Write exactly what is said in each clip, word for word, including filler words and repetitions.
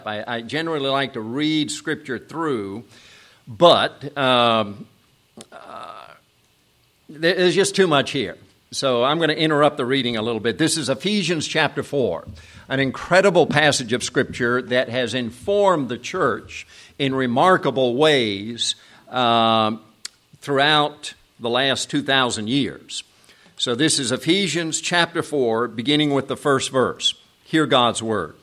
I, I generally like to read Scripture through, but um, uh, there's just too much here. So I'm going to interrupt the reading a little bit. This is Ephesians chapter four, an incredible passage of Scripture that has informed the church in remarkable ways uh, throughout the last two thousand years. So this is Ephesians chapter four, beginning with the first verse. Hear God's word.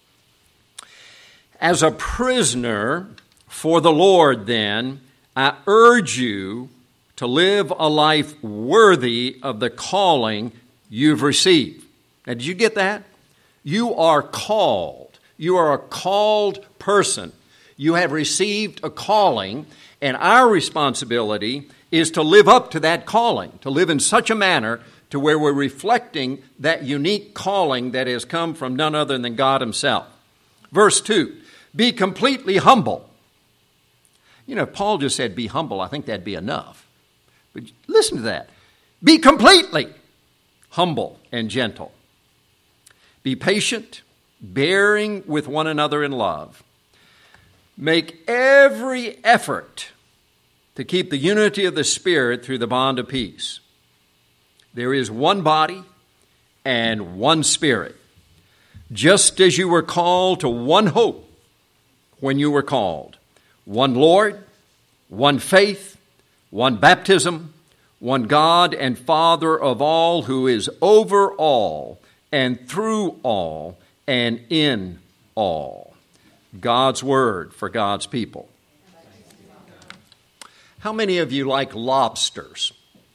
As a prisoner for the Lord, then, I urge you to live a life worthy of the calling you've received. Now, did you get that? You are called. You are a called person. You have received a calling, and our responsibility is to live up to that calling, to live in such a manner to where we're reflecting that unique calling that has come from none other than God himself. Verse two, be completely humble. You know, if Paul just said be humble, I think that'd be enough. But listen to that. Be completely humble and gentle. Be patient, bearing with one another in love. Make every effort to keep the unity of the Spirit through the bond of peace. There is one body and one Spirit, just as you were called to one hope when you were called. One Lord, one faith, one baptism, one God and Father of all, who is over all and through all and in all. God's word for God's people. How many of you like lobsters?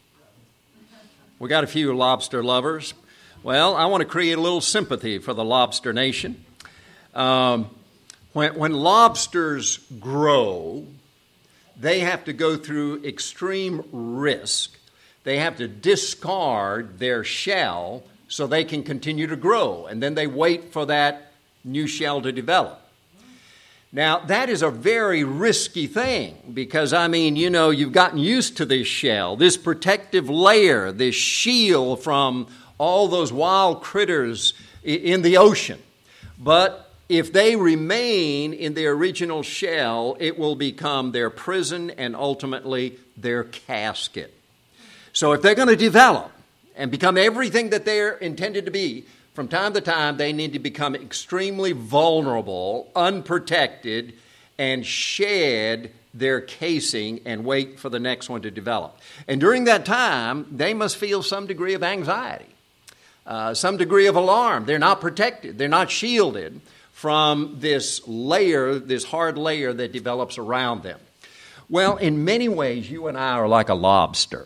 We got a few lobster lovers. Well, I want to create a little sympathy for the lobster nation. Um, when, when lobsters grow, they have to go through extreme risk. They have to discard their shell so they can continue to grow, and then they wait for that new shell to develop. Now, that is a very risky thing because, I mean, you know, you've gotten used to this shell, this protective layer, this shield from all those wild critters in the ocean. But if they remain in their original shell, it will become their prison and ultimately their casket. So if they're going to develop and become everything that they're intended to be, from time to time, they need to become extremely vulnerable, unprotected, and shed their casing and wait for the next one to develop. And during that time, they must feel some degree of anxiety, uh, some degree of alarm. They're not protected. They're not shielded from this layer, this hard layer that develops around them. Well, in many ways, you and I are like a lobster.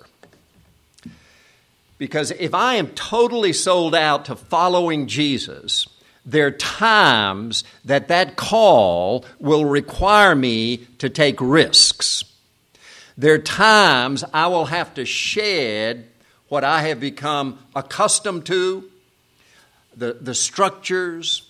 Because if I am totally sold out to following Jesus, there are times that that call will require me to take risks. There are times I will have to shed what I have become accustomed to, the, the structures,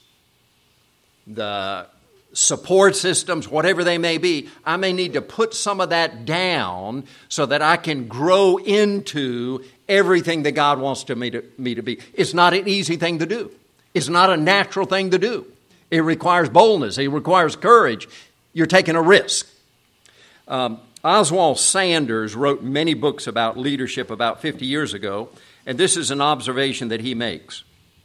the support systems, whatever they may be. I may need to put some of that down so that I can grow into everything that God wants to me, to me to be. It's not an easy thing to do. It's not a natural thing to do. It requires boldness. It requires courage. You're taking a risk. Um, Oswald Sanders wrote many books about leadership about fifty years ago, and this is an observation that he makes.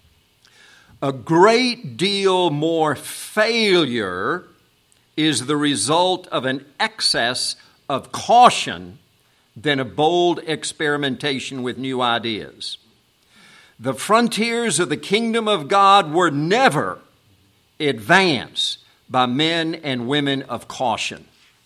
A great deal more failure is the result of an excess of caution than a bold experimentation with new ideas. The frontiers of the kingdom of God were never advanced by men and women of caution.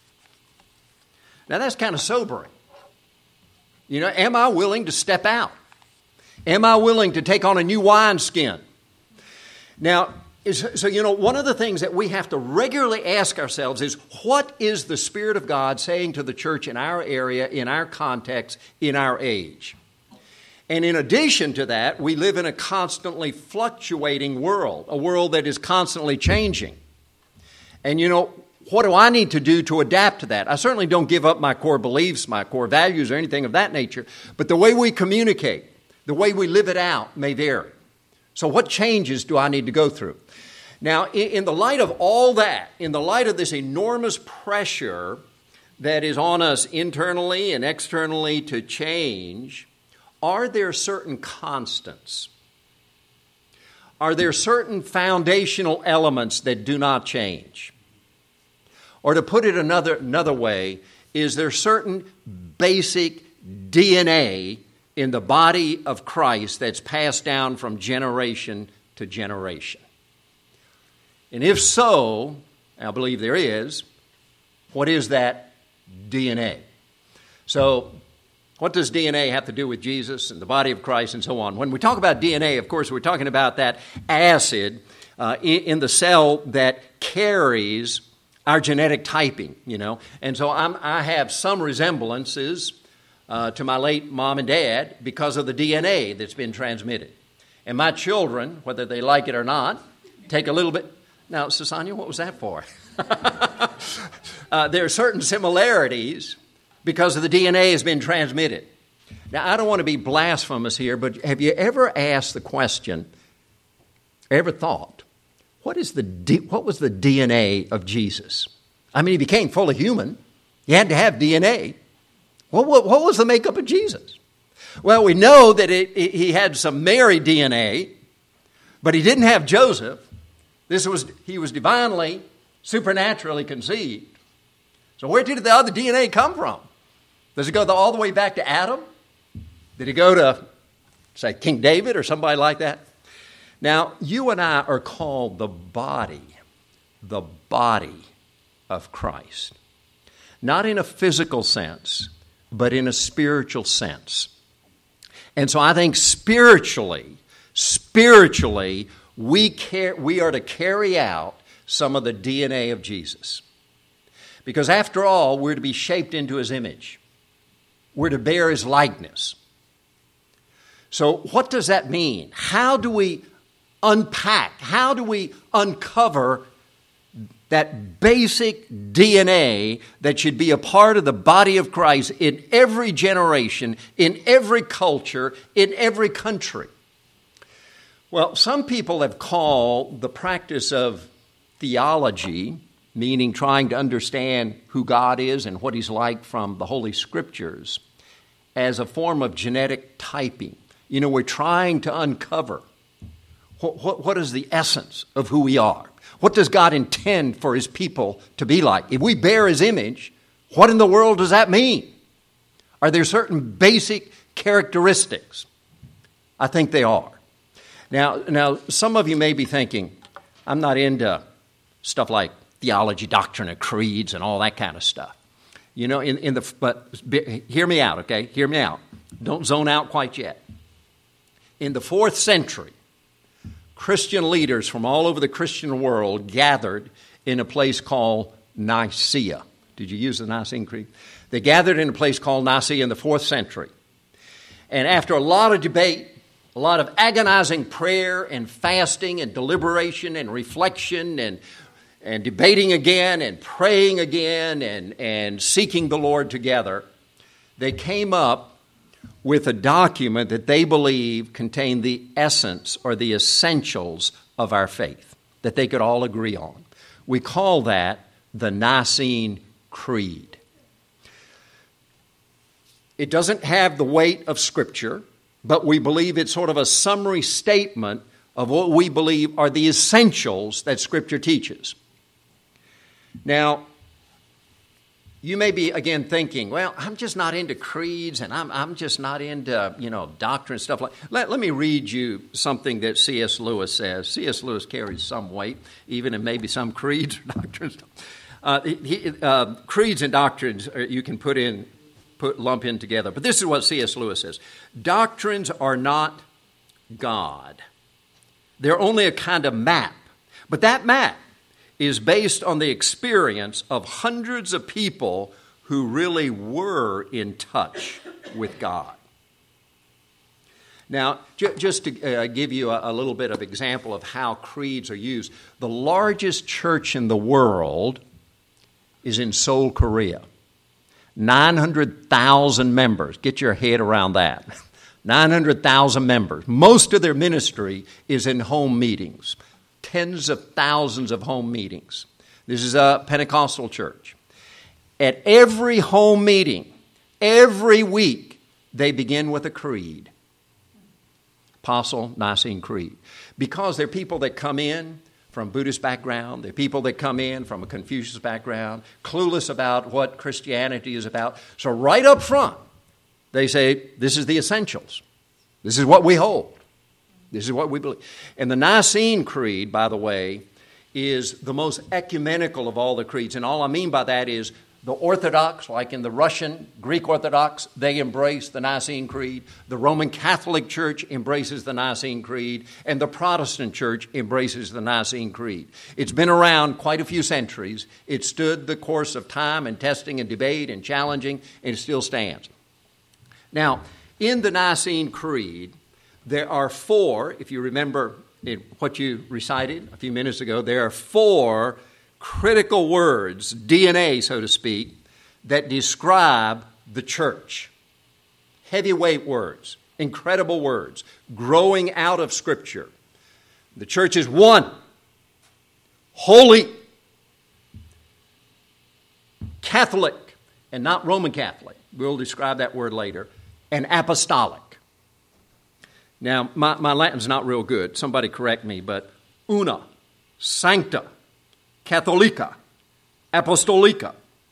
Now that's kind of sobering. You know, am I willing to step out? Am I willing to take on a new wineskin? Now, so, you know, one of the things that we have to regularly ask ourselves is, what is the Spirit of God saying to the church in our area, in our context, in our age? And in addition to that, we live in a constantly fluctuating world, a world that is constantly changing. And, you know, what do I need to do to adapt to that? I certainly don't give up my core beliefs, my core values, or anything of that nature, but the way we communicate, the way we live it out may vary. So what changes do I need to go through? Now, in the light of all that, in the light of this enormous pressure that is on us internally and externally to change, are there certain constants? Are there certain foundational elements that do not change? Or to put it another, another way, is there certain basic D N A in the body of Christ that's passed down from generation to generation? And if so, I believe there is, what is that D N A? So, what does D N A have to do with Jesus and the body of Christ and so on? When we talk about D N A, of course, we're talking about that acid uh, in, in the cell that carries our genetic typing, you know. And so I'm, I have some resemblances uh, to my late mom and dad because of the D N A that's been transmitted. And my children, whether they like it or not, take a little bit. Now, Susania, what was that for? uh, there are certain similarities because of the D N A has been transmitted. Now, I don't want to be blasphemous here, but have you ever asked the question, ever thought, what is the D, what was the D N A of Jesus? I mean, he became fully human. He had to have D N A. What, what, what was the makeup of Jesus? Well, we know that it, it, he had some Mary D N A, but he didn't have Joseph. This was he was divinely, supernaturally conceived. So where did the other D N A come from? Does it go all the way back to Adam? Did it go to, say, King David or somebody like that? Now, you and I are called the body, the body of Christ. Not in a physical sense, but in a spiritual sense. And so I think spiritually, spiritually, we care, we are to carry out some of the D N A of Jesus. Because after all, we're to be shaped into his image. We're to bear his likeness. So what does that mean? How do we unpack, how do we uncover that basic D N A that should be a part of the body of Christ in every generation, in every culture, in every country? Well, some people have called the practice of theology, meaning trying to understand who God is and what he's like from the Holy Scriptures, as a form of genetic typing. You know, we're trying to uncover what, what, what is the essence of who we are. What does God intend for his people to be like? If we bear his image, what in the world does that mean? Are there certain basic characteristics? I think they are. Now, now, some of you may be thinking, I'm not into stuff like theology, doctrine of creeds, and all that kind of stuff. You know, in, in the but hear me out, okay? Hear me out. Don't zone out quite yet. In the fourth century, Christian leaders from all over the Christian world gathered in a place called Nicaea. Did you use the Nicene Creed? They gathered in a place called Nicaea in the fourth century. And after a lot of debate, a lot of agonizing prayer and fasting and deliberation and reflection and, and debating again and praying again and, and seeking the Lord together, they came up with a document that they believe contained the essence or the essentials of our faith, that they could all agree on. We call that the Nicene Creed. It doesn't have the weight of Scripture, but we believe it's sort of a summary statement of what we believe are the essentials that Scripture teaches. Now, you may be, again, thinking, well, I'm just not into creeds, and I'm, I'm just not into, you know, doctrine and stuff like that. Let, let me read you something that C S Lewis says. C S Lewis carries some weight, even in maybe some creeds or doctrines. Uh, he, uh, creeds and doctrines you can put in, put lump in together. But this is what C S Lewis says. Doctrines are not God. They're only a kind of map. But that map is based on the experience of hundreds of people who really were in touch with God. Now, j- just to uh, give you a, a little bit of example of how creeds are used, the largest church in the world is in Seoul, Korea. nine hundred thousand members. Get your head around that. nine hundred thousand members. Most of their ministry is in home meetings. tens of thousands of home meetings. This is a Pentecostal church. At every home meeting, every week, they begin with a creed. Apostle Nicene Creed. Because there are people that come in from Buddhist background, there are people that come in from a Confucius background, clueless about what Christianity is about. So right up front, they say, this is the essentials. This is what we hold. This is what we believe. And the Nicene Creed, by the way, is the most ecumenical of all the creeds. And all I mean by that is the Orthodox, like in the Russian, Greek Orthodox, they embrace the Nicene Creed. The Roman Catholic Church embraces the Nicene Creed. And the Protestant Church embraces the Nicene Creed. It's been around quite a few centuries. It stood the course of time and testing and debate and challenging, and it still stands. Now, in the Nicene Creed, there are four, if you remember what you recited a few minutes ago, there are four critical words, D N A, so to speak, that describe the church. Heavyweight words, incredible words, growing out of Scripture. The church is one, holy, Catholic, and not Roman Catholic. We'll describe that word later, and apostolic. Now, my, my Latin's not real good. Somebody correct me, but una, sancta, Catholica, Apostolica.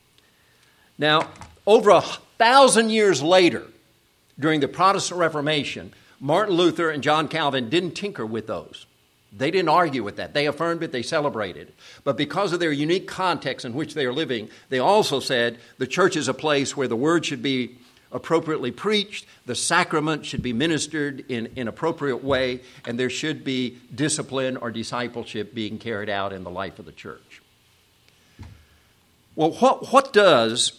Now, over a thousand years later, during the Protestant Reformation, Martin Luther and John Calvin didn't tinker with those. They didn't argue with that. They affirmed it, they celebrated it. But because of their unique context in which they are living, they also said the church is a place where the word should be appropriately preached, the sacrament should be ministered in an appropriate way, and there should be discipline or discipleship being carried out in the life of the church. Well, what, what does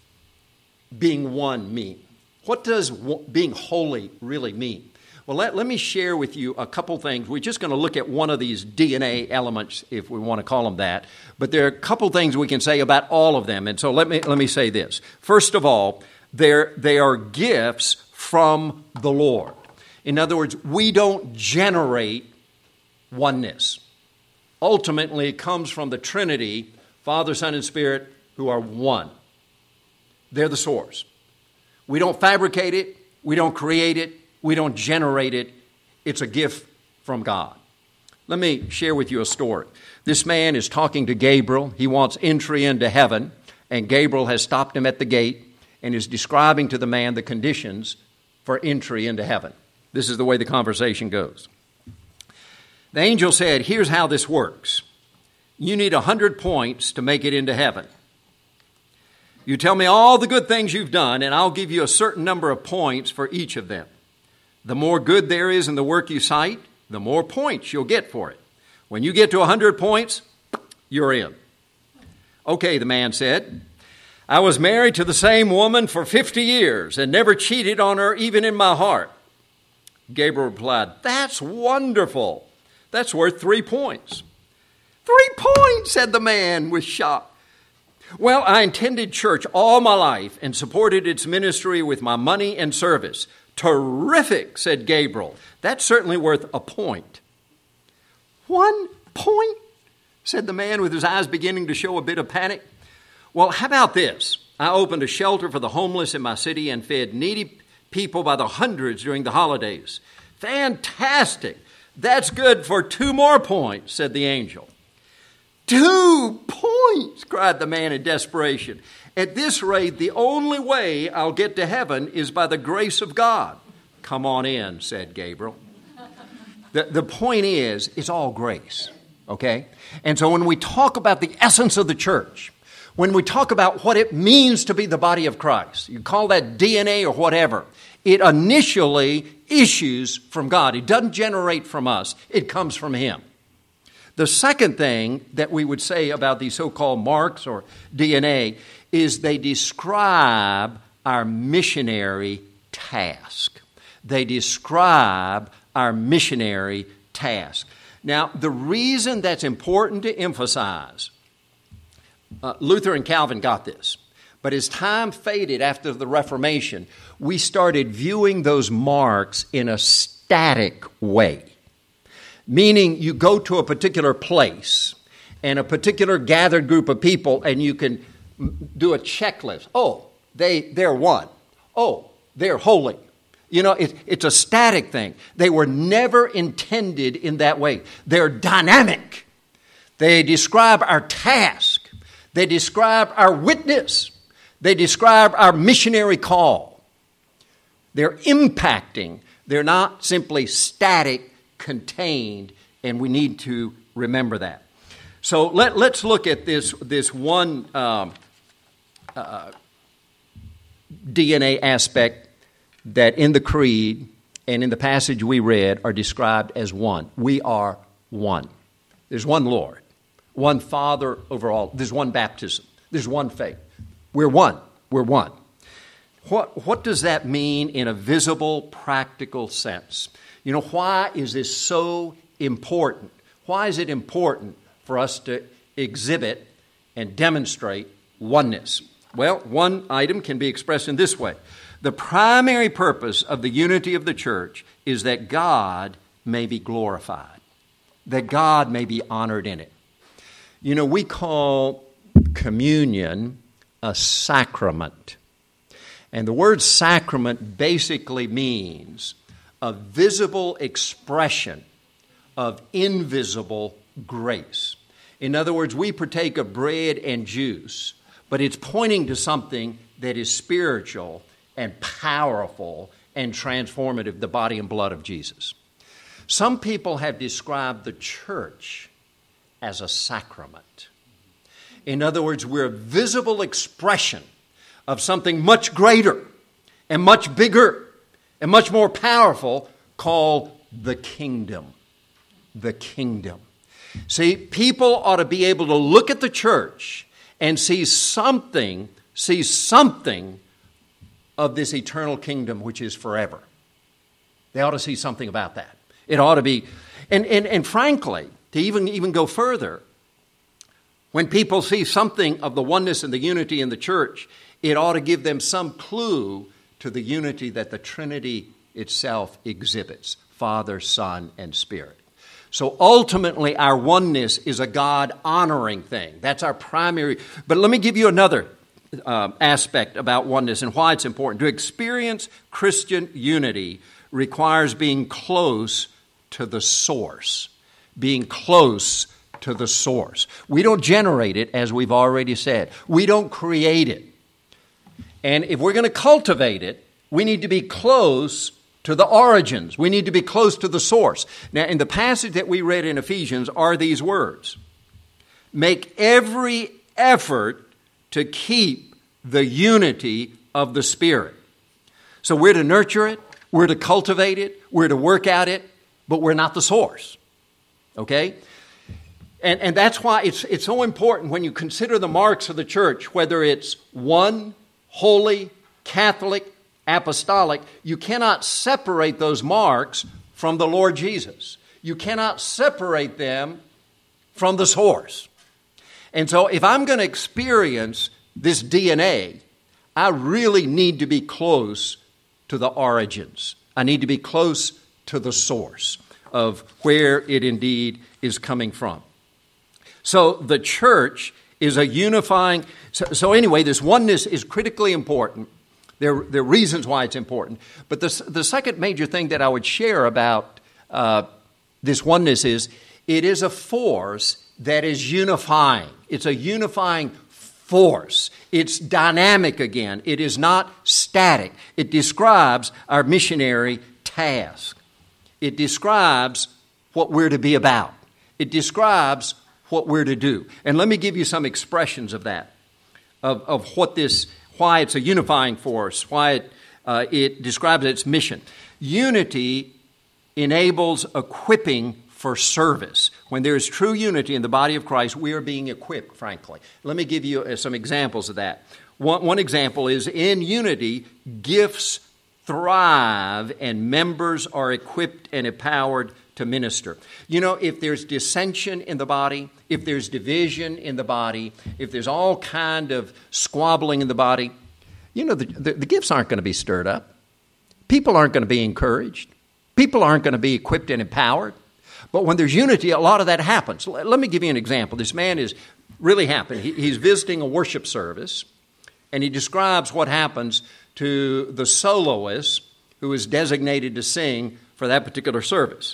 being one mean? What does being holy really mean? Well, let, let me share with you a couple things. We're just going to look at one of these D N A elements, if we want to call them that. But there are a couple things we can say about all of them. And so let me, let me say this. First of all, They're, they are gifts from the Lord. In other words, we don't generate oneness. Ultimately, it comes from the Trinity, Father, Son, and Spirit, who are one. They're the source. We don't fabricate it. We don't create it. We don't generate it. It's a gift from God. Let me share with you a story. This man is talking to Gabriel. He wants entry into heaven, and Gabriel has stopped him at the gate and is describing to the man the conditions for entry into heaven. This is the way the conversation goes. The angel said, here's how this works. You need one hundred points to make it into heaven. You tell me all the good things you've done, and I'll give you a certain number of points for each of them. The more good there is in the work you cite, the more points you'll get for it. When you get to one hundred points, you're in. Okay, the man said, I was married to the same woman for fifty years and never cheated on her even in my heart. Gabriel replied, that's wonderful. That's worth three points. Three points, said the man with shock. Well, I attended church all my life and supported its ministry with my money and service. Terrific, said Gabriel. That's certainly worth a point. One point, said the man with his eyes beginning to show a bit of panic. Well, how about this? I opened a shelter for the homeless in my city and fed needy people by the hundreds during the holidays. Fantastic. That's good for two more points, said the angel. Two points, cried the man in desperation. At this rate, the only way I'll get to heaven is by the grace of God. Come on in, said Gabriel. The, the point is, it's all grace, okay? And so when we talk about the essence of the church, when we talk about what it means to be the body of Christ, you call that D N A or whatever, it initially issues from God. It doesn't generate from us. It comes from Him. The second thing that we would say about these so-called marks or D N A is they describe our missionary task. They describe our missionary task. Now, the reason that's important to emphasize, uh, Luther and Calvin got this, but as time faded after the Reformation, we started viewing those marks in a static way. meaning you go to a particular place and a particular gathered group of people and you can do a checklist. Oh, they, they're one. Oh, they're holy. You know, it, it's a static thing. They were never intended in that way. They're dynamic. They describe our task. They describe our witness. They describe our missionary call. They're impacting. They're not simply static, contained, and we need to remember that. So let, let's look at this, this one um, uh, D N A aspect that in the creed and in the passage we read are described as one. We are one. There's one Lord, one Father over all. There's one baptism. There's one faith. We're one. We're one. What, what does that mean in a visible, practical sense? You know, why is this so important? Why is it important for us to exhibit and demonstrate oneness? Well, one item can be expressed in this way. The primary purpose of the unity of the church is that God may be glorified, that God may be honored in it. You know, we call communion a sacrament. And the word sacrament basically means a visible expression of invisible grace. In other words, we partake of bread and juice, but it's pointing to something that is spiritual and powerful and transformative, the body and blood of Jesus. Some people have described the church as a sacrament. In other words, we're a visible expression of something much greater and much bigger and much more powerful called the kingdom. The kingdom. See, people ought to be able to look at the church and see something, see something of this eternal kingdom which is forever. They ought to see something about that. It ought to be, and, and, and frankly, to even, even go further, when people see something of the oneness and the unity in the church, it ought to give them some clue to the unity that the Trinity itself exhibits, Father, Son, and Spirit. So ultimately, our oneness is a God-honoring thing. That's our primary. But let me give you another uh, aspect about oneness and why it's important. To experience Christian unity requires being close to the source, being close to the source. We don't generate it, as we've already said. We don't create it. And if we're going to cultivate it, we need to be close to the origins. We need to be close to the source. Now, in the passage that we read in Ephesians are these words. Make every effort to keep the unity of the Spirit. So we're to nurture it, we're to cultivate it, we're to work at it, but we're not the source. Okay? And, and that's why it's, it's so important when you consider the marks of the church, whether it's one, holy, Catholic, apostolic, you cannot separate those marks from the Lord Jesus. You cannot separate them from the source. And so if I'm going to experience this D N A, I really need to be close to the origins. I need to be close to the source of where it indeed is coming from. So the church is a unifying... So, so anyway, this oneness is critically important. There, there are reasons why it's important. But the, the second major thing that I would share about uh, this oneness is it is a force that is unifying. It's a unifying force. It's dynamic again. It is not static. It describes our missionary task. It describes what we're to be about. It describes what we're to do. And let me give you some expressions of that, of, of what this... why it's a unifying force, why it, uh, it describes its mission. Unity enables equipping for service. When there is true unity in the body of Christ, we are being equipped, frankly. Let me give you some examples of that. One, one example is in unity, gifts thrive and members are equipped and empowered to minister. You know, if there's dissension in the body, if there's division in the body, if there's all kind of squabbling in the body, you know, the, the, the gifts aren't going to be stirred up. People aren't going to be encouraged. People aren't going to be equipped and empowered. But when there's unity, a lot of that happens. Let me give you an example. This man is really happened. He, he's visiting a worship service, and he describes what happens to the soloist who is designated to sing for that particular service.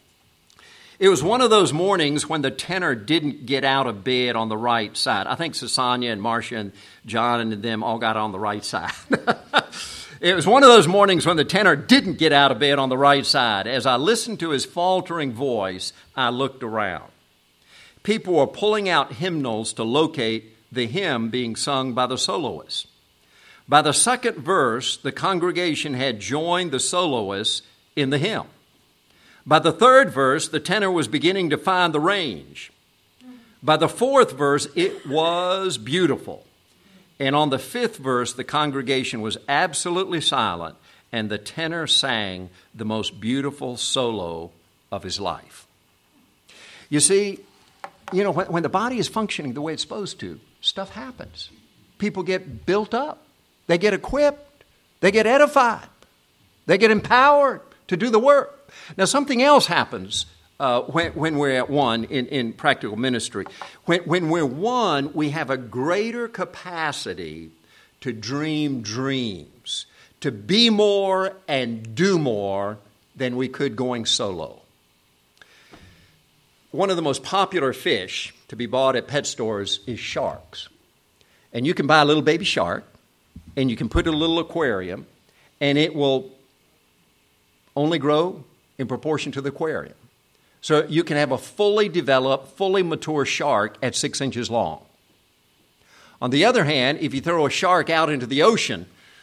It was one of those mornings when the tenor didn't get out of bed on the right side. I think Susania and Marcia and John and them all got on the right side. It was one of those mornings when the tenor didn't get out of bed on the right side. As I listened to his faltering voice, I looked around. People were pulling out hymnals to locate the hymn being sung by the soloist. By the second verse, the congregation had joined the soloist in the hymn. By the third verse, the tenor was beginning to find the range. By the fourth verse, it was beautiful. And on the fifth verse, the congregation was absolutely silent, and the tenor sang the most beautiful solo of his life. You see, you know, when, when the body is functioning the way it's supposed to, stuff happens. People get built up. They get equipped. They get edified. They get empowered to do the work. Now, something else happens uh, when, when we're at one in, in practical ministry. When, when we're one, we have a greater capacity to dream dreams, to be more and do more than we could going solo. One of the most popular fish to be bought at pet stores is sharks. And you can buy a little baby shark, and you can put it in a little aquarium, and it will only grow in proportion to the aquarium. So you can have a fully developed, fully mature shark at six inches long. On the other hand, if you throw a shark out into the ocean,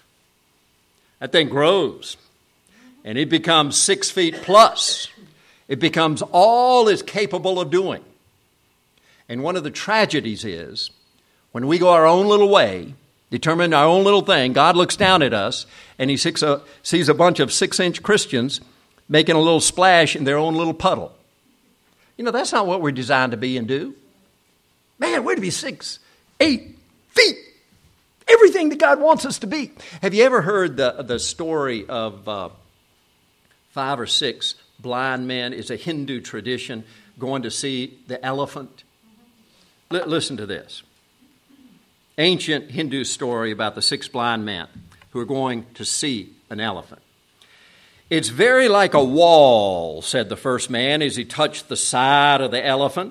that thing grows, and it becomes six feet plus. It becomes all it's capable of doing. And one of the tragedies is, when we go our own little way, determine our own little thing, God looks down at us, and he sees a bunch of six-inch Christians making a little splash in their own little puddle. You know, that's not what we're designed to be and do. Man, we're to be six, eight feet. Everything that God wants us to be. Have you ever heard the, the story of uh, five or six blind men? It's a Hindu tradition, going to see the elephant. L- listen to this. Ancient Hindu story about the six blind men who are going to see an elephant. It's very like a wall, said the first man as he touched the side of the elephant.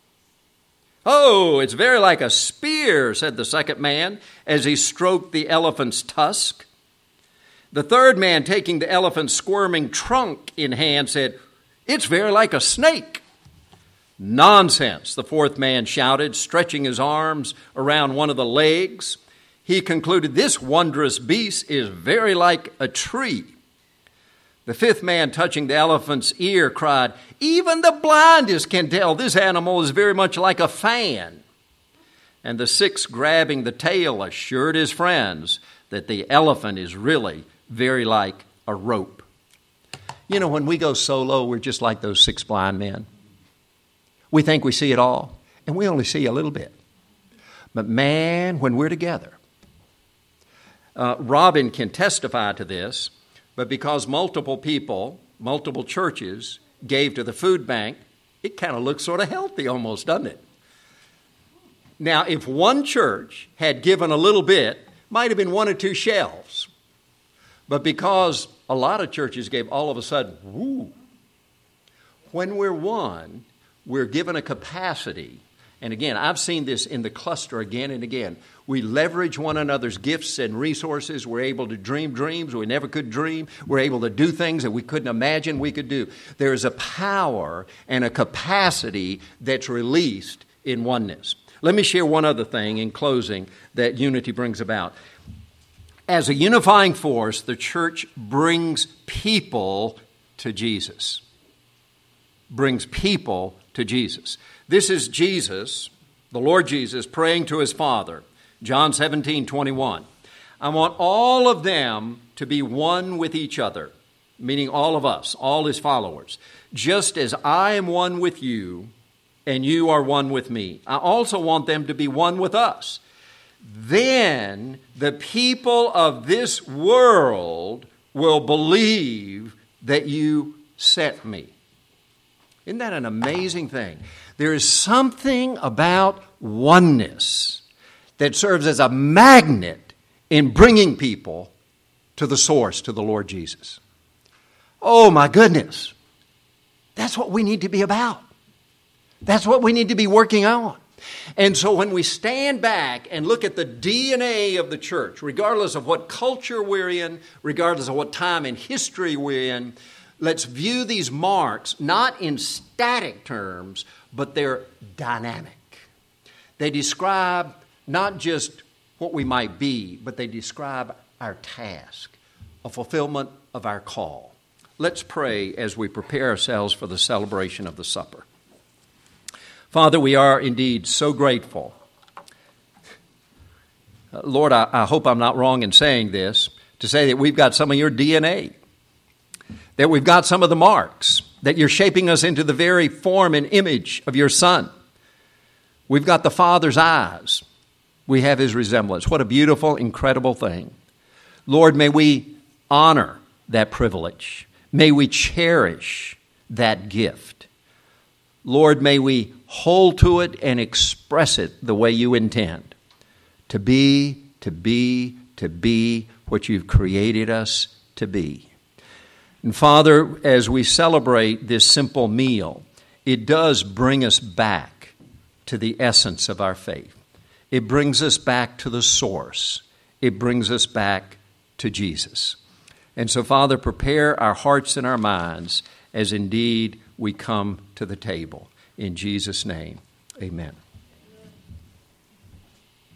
Oh, it's very like a spear, said the second man as he stroked the elephant's tusk. The third man, taking the elephant's squirming trunk in hand, said, it's very like a snake. Nonsense, the fourth man shouted, stretching his arms around one of the legs. He concluded, this wondrous beast is very like a tree. The fifth man, touching the elephant's ear, cried, even the blindest can tell this animal is very much like a fan. And the sixth, grabbing the tail, assured his friends that the elephant is really very like a rope. You know, when we go solo, we're just like those six blind men. We think we see it all, and we only see a little bit. But man, when we're together, uh, Robin can testify to this, but because multiple people, multiple churches gave to the food bank, it kind of looks sort of healthy almost, doesn't it? Now, if one church had given a little bit, might have been one or two shelves. But because a lot of churches gave, all of a sudden, whoo. When we're one, we're given a capacity. And again, I've seen this in the cluster again and again. We leverage one another's gifts and resources. We're able to dream dreams we never could dream. We're able to do things that we couldn't imagine we could do. There is a power and a capacity that's released in oneness. Let me share one other thing in closing that unity brings about. As a unifying force, the church brings people to Jesus. Brings people to Jesus. This is Jesus, the Lord Jesus, praying to his Father. John seventeen twenty-one. I want all of them to be one with each other, meaning all of us, all his followers, just as I am one with you and you are one with me. I also want them to be one with us. Then the people of this world will believe that you sent me. Isn't that an amazing thing? There is something about oneness that serves as a magnet in bringing people to the source, to the Lord Jesus. Oh my goodness. That's what we need to be about. That's what we need to be working on. And so when we stand back and look at the D N A of the church, regardless of what culture we're in, regardless of what time in history we're in, let's view these marks not in static terms, but they're dynamic. They describe not just what we might be, but they describe our task, a fulfillment of our call. Let's pray as we prepare ourselves for the celebration of the supper. Father, we are indeed so grateful. Uh, Lord, I, I hope I'm not wrong in saying this, to say that we've got some of your D N A, that we've got some of the marks, that you're shaping us into the very form and image of your Son. We've got the Father's eyes. We have his resemblance. What a beautiful, incredible thing. Lord, may we honor that privilege. May we cherish that gift. Lord, may we hold to it and express it the way you intend. To be, to be, to be what you've created us to be. And Father, as we celebrate this simple meal, it does bring us back to the essence of our faith. It brings us back to the source. It brings us back to Jesus. And so, Father, prepare our hearts and our minds as indeed we come to the table. In Jesus' name, amen.